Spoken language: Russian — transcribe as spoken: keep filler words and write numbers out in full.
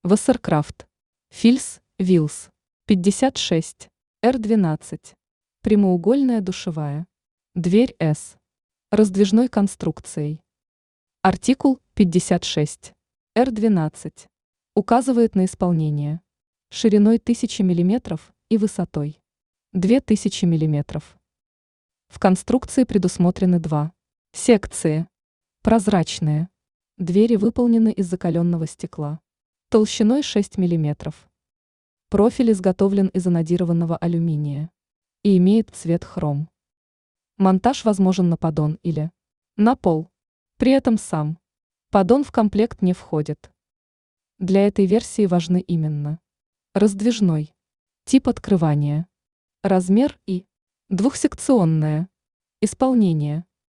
Вассеркрафт. Фильс, Вилс. пятьдесят шесть, эр двенадцать. Прямоугольная душевая. Дверь С. Раздвижной конструкцией. Артикул пятьдесят шесть, эр двенадцать. Указывает на исполнение. Шириной тысяча миллиметров и высотой две тысячи миллиметров. В конструкции предусмотрены два секции. Прозрачные. Двери выполнены из закаленного стекла. Толщиной шесть миллиметров. Профиль изготовлен из анодированного алюминия и имеет цвет хром. Монтаж возможен на поддон или на пол. При этом сам поддон в комплект не входит. Для этой версии важны именно раздвижной тип открывания, размер и двухсекционное исполнение.